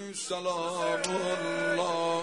سلام الله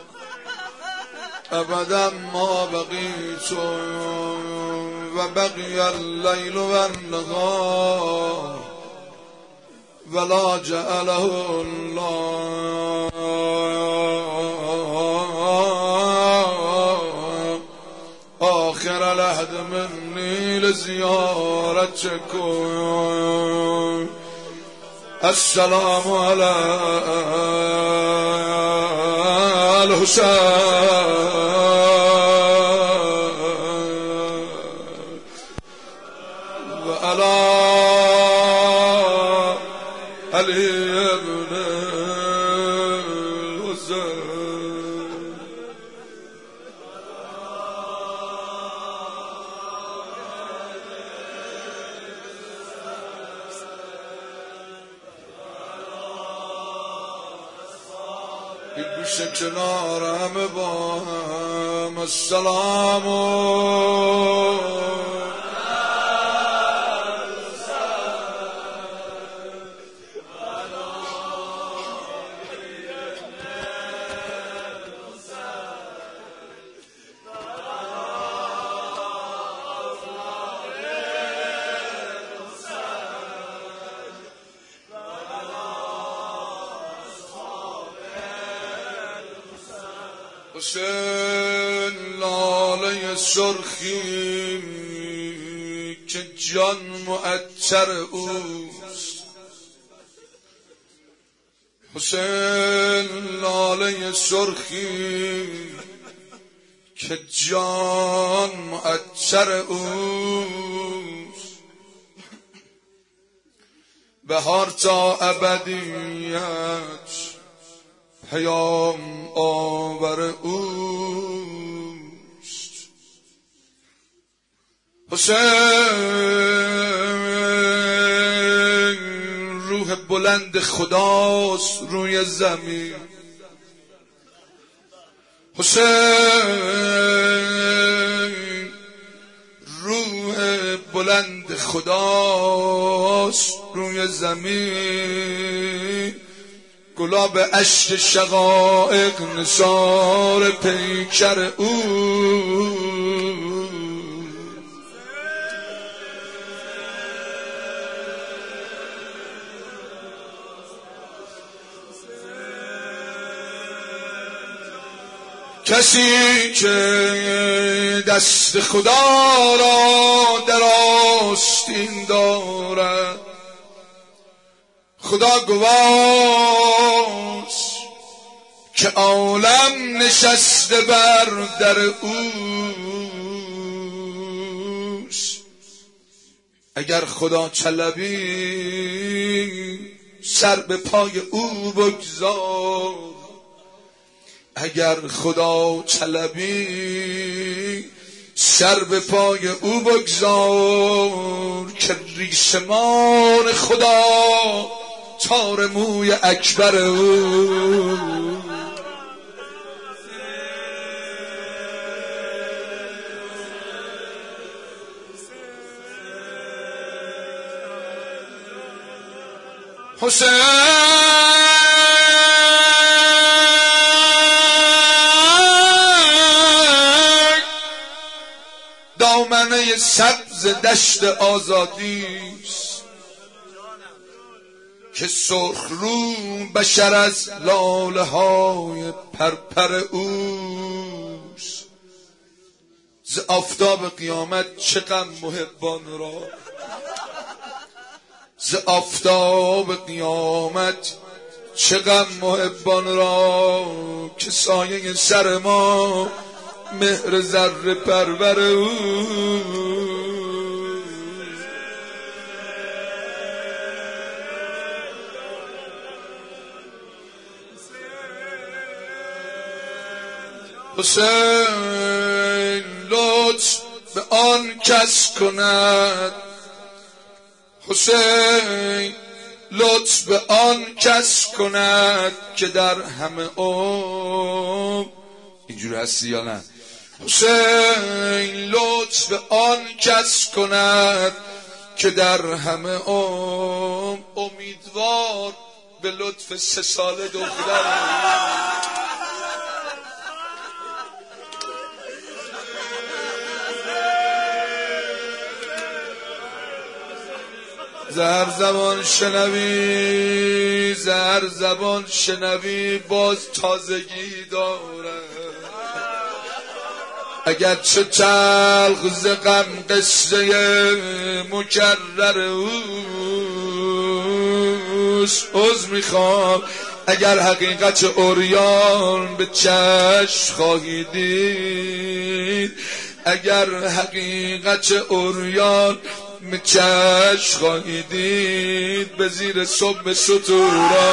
ابدا ما بقیت و بقی اللیل و النهار ولا جعله الله آخر العهد منی لزیارتکم. السلام علی الحسین و علی علی ابن الحسین. گوشه کنارم با هم. السلام حسین لاله سرخی که جان معطر اوست. حسین لاله سرخی که جان معطر اوست. بهار تا ابدیت پیام آور اوست. حسین روح بلند خداست روی زمین. حسین روح بلند خداست روی زمین. گلاب اشک شقایق نثار پیکر او. کسی که دست خدا را در آستین دارد خدا گواست که عالم نشسته بر در اوست. اگر خدا طلبی سر به پای او بگذار. اگر خدا طلبی سر به پای او بگذار که ریسمان خدا تار موی اکبر او. حسین دامنه سبز دشت آزادیست که سرخ رو بشر از لاله های پرپر اوست. ز آفتاب قیامت چه غم محبان را. ز آفتاب قیامت چه غم محبان را که سایه سر ما مهر ذره پرور او. حسین لطف به آن کس کند. حسین لطف به آن کس کند که در همه عمر اینجور هستی یا نه. حسین لطف به آن کس کند که در همه امیدوار به لطف 3 ساله دختر زهر زبان شنوی باز تازگی داره، اگر چه تلخ ز غم قصه مکرر اوست. عذر میخوام اگر حقیقت عریان به چشم خواهی دید، اگر حقیقت عریان به چشم خواهی دید، به زیر صبح ستورا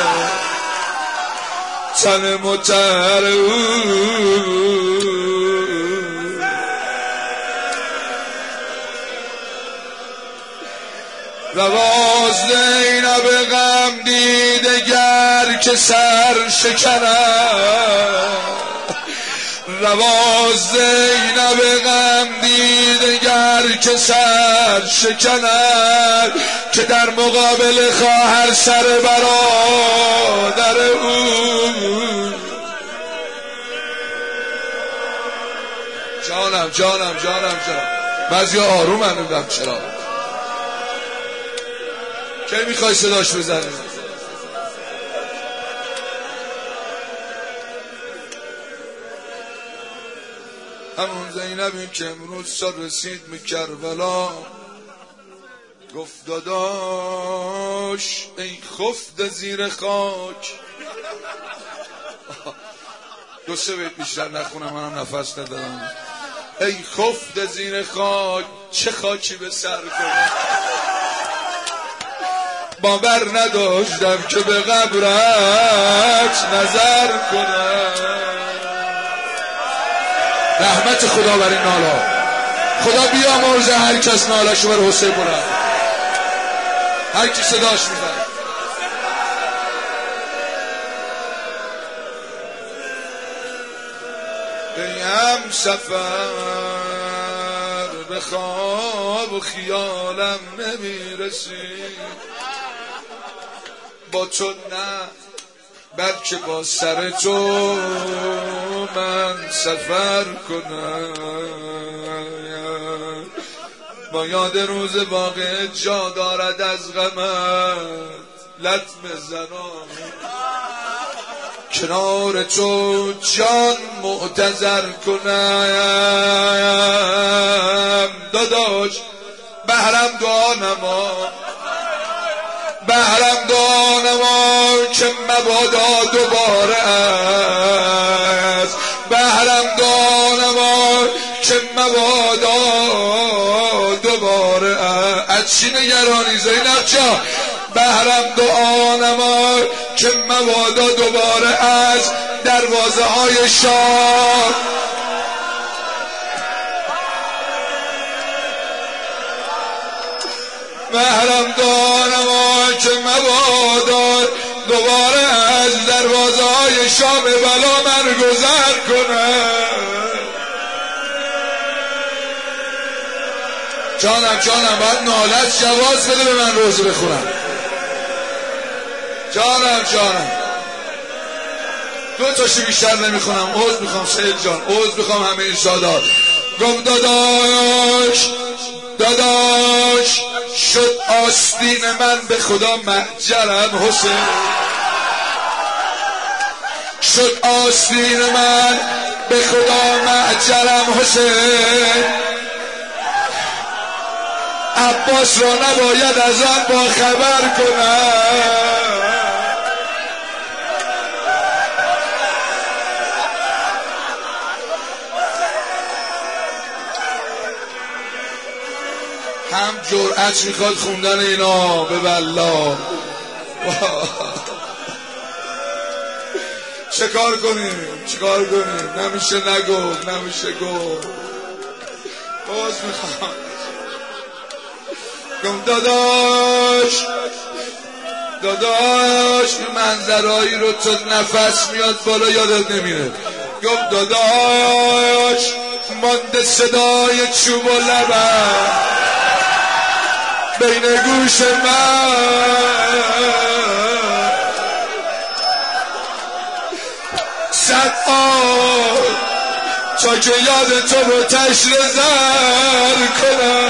تن متر رواز زینب غم دیدگر که سر شکند، رواز زینب غم دیدگر که سر شکند، که در مقابل خواهر سر برادر او. جانم بعضی آروم نمیدونم چرا. کی میخوای صداش بزنی؟ همون زینبی که امروز سر رسید به کربلا، گفت داداش ای خفت زیر خاک. 2-3 بیت بیشتر نخونم، منم نفس ندارم. ای خفت زیر خاک چه خاکی به سر کنم، باور نداشتم که به قبرت نظر کنم. رحمت خدا بر این نالا، خدا بیامرزه هر کس نالشو بر حسین برد، هر کی صداش میزنه. ای هم سفر به خواب و خیالم نمیرسی، با تو نه بلکه با سر تو من سفر کنم. با یاد روز واقع جا دارد از غمت لطم زنان، کنار تو جان معتذر کنم. داداش بهرم دعا نما، بهرم دعا نما که مبادا دوباره است، بهرم دعا نما که مبادا دوباره است. از چی نگرانی زینب جان؟ بهرم دعا نما که مبادا دوباره است، دروازه های شاه محرم دانما که مبادا دوباره از دروازه های شام بلا من گذر کنه. جانم باید نالت جواز بده به من روزه بخونم. جانم 2 تاشو بیشتر نمیخونم. عوض میخوام سید جان، عوض میخوام همه این سادات. گفت داداش شد آستین من به خدا محجرم حسین، شد آستین من به خدا محجرم حسین. عباس را نباید از آن با خبر کنم، هم جرأت میخواد خوندن اینا به والله. چیکار کنیم؟ نمیشه نگفت، نمیشه گفت. باز میخوام گم داداش این منظرهایی رو تو نفس میاد بالا یادت نمیره. گفت داداش مانده صدای چوب و لبم بین گوش من، صد تا که یاد تو رو تشر زر کنم.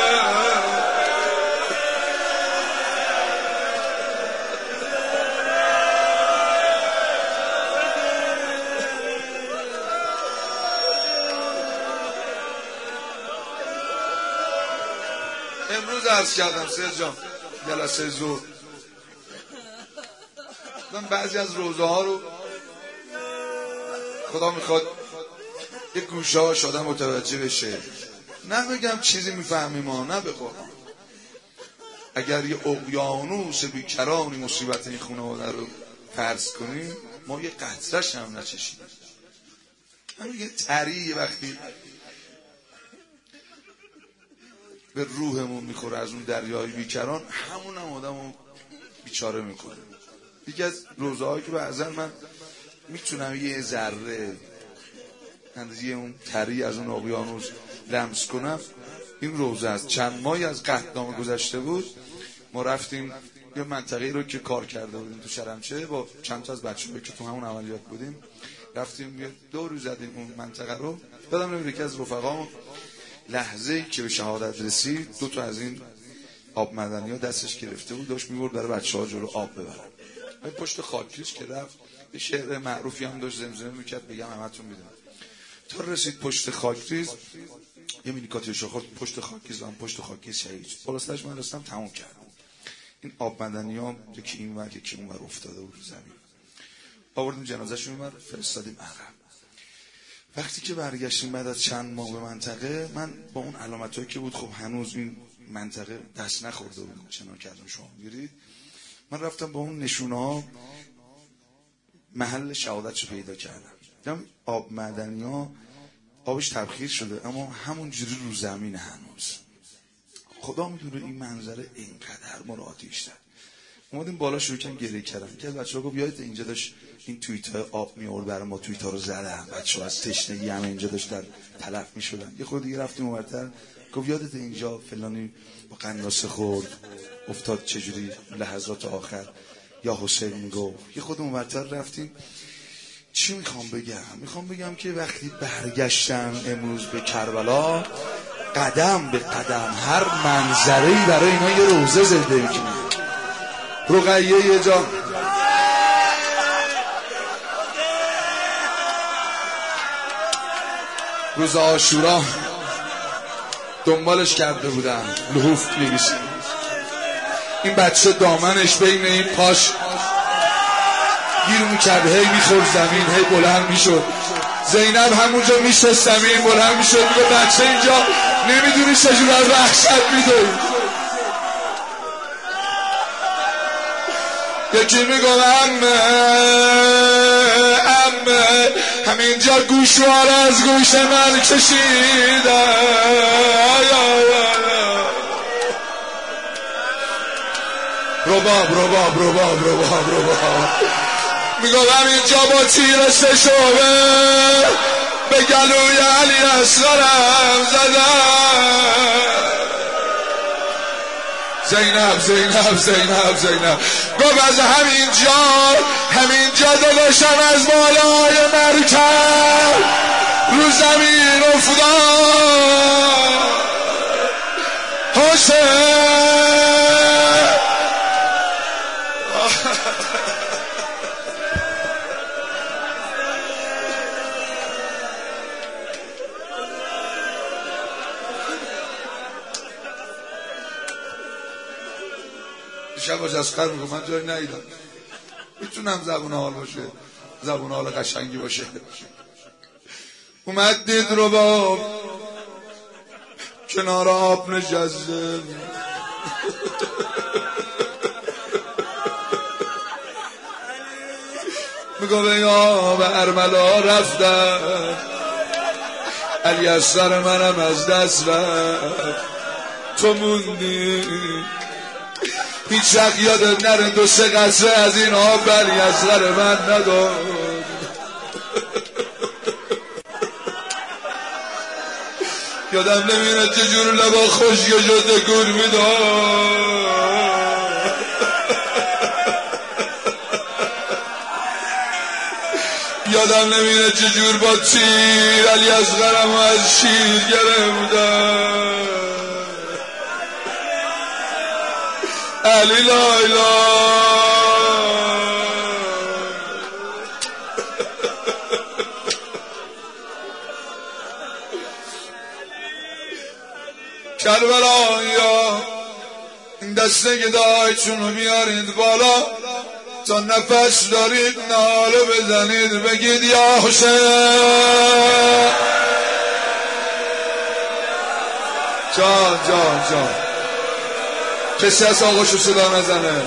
امروز عرض کردم سید جان جلسه ظهر من بعضی از روزه ها رو خدا میخواد یک گوشه هاش آدم متوجه بشه، نه بگم چیزی میفهمیم ها، نه بخوام اگر یه اقیانوس بیکرانی مصیبت این خانواده رو فرض کنیم ما یه قطره‌ش هم نچشیدیم. همین یه تری وقتی به روحمون میخوره از اون دریای بیکران همون هم آدمو بیچاره میکنه. یکی از روزه هایی که بعضا من میتونم یه ذره اندازه اون تری از اون اقیانوس لمس کنم این روزه است. چند ماهی از قحطنامه گذشته بود، ما رفتیم یه منطقه‌ای رو که کار کرده بودیم تو شرمچه با چند تا از بچه‌ها که تو همون عملیات بودیم، رفتیم یه دور زدیم اون منطقه رو. بعدم نمی‌دونم یکی از رفقام لحظه‌ای که به شهادت رسید 2 تا از این آب مدنی‌ها دستش گرفته بود داشت می‌برد برای بچه‌ها جلو آب ببرن. پشت خاکریز که رفت یه شعر معروفی هم داشت زمزمه می‌کرد بگم همتون می‌دونن. تا رسید پشت خاکریز یه مینیکاتیرشو خورد پشت خاکریز، هم پشت خاکریز شهید شد. خلاصش من رسیدم تموم کردم. این آب مدنی‌ها یکی اینور یکی اونور افتاده بود رو زمین. آوردیم جنازه‌شون رو فرستادیم عقب. وقتی که برگشتیم بعد از چند ماه به منطقه، من با اون علامتایی که بود خب هنوز این منطقه دست نخورده بود چنان کردم شما می‌گیرید، من رفتم با اون نشونه‌ها محل شهادتشو پیدا کردم. دیدم آب معدنی‌ها آبش تبخیر شده اما همون جوری رو زمین هنوز. خدا میدونه این منظره اینقدر ما رو آتیش زد. اومدیم بالا شروع کردیم گریه کردن. که بچه‌ها گفت یادت اینجا داشت این توییت‌های آب می‌آورد برای ما، توییت‌ها رو زدن، بچه‌ها از تشنگی همه اینجا داشتن تلف می‌شدن. یه خورده دیگه رفتیم اونورتر گفت یادت اینجا فلانی با قناصه خورد افتاد چجوری لحظات آخر یا حسین میگفت. یه خود اونورتر رفتیم. چی میخوام بگم که وقتی برگشتم امروز به کربلا قدم به قدم هر منظره‌ای برای اینا یه روزه زنده میکنه. رقیه یه جا روز عاشورا دنبالش کرده بودن لحوف می‌ریسید، این بچه دامنش بین این پاش گیر میکرد، هی میخورد زمین، هی بلند میشد. زینب همونجا میشد زمین بلند میشد میگه بچه اینجا نمیدونی چجور از وحشت میدوی. یکی میگه امه همینجا گوشوار از گوش من کشیده. رباب میگم اینجا با تیر 3 شعبه به گلوی علی اصغرم زدم. زینب گفت از همینجا داداشم از بالای مرکب رو زمین افتاد. حسین شب باش از خر میگم من جایی ندیدم، میتونم زبون حال باشه، زبون حال قشنگی باشه. اومد دید رباب کنار آب نشسته میگه به آب ارملا رفتم علی اصغر منم از دست رفت تو موندی هیچ وقت یادت نره 2-3 قطره از این آب علی اصغر من نداد. یادم نمیره چجور لبا خشک شده گل میداد. یادم نمیره چجور با تیر علی اصغرم و از شیر گرفتم. علی لایلا کربلایا این دسته گدایتون رو بیارید بالا، تا نفس دارید ناله بزنید بگید یا حسین. جان جان جان کسی از آقاشو صدا نزنه.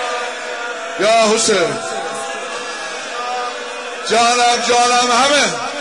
یا حسین جانم جانم همه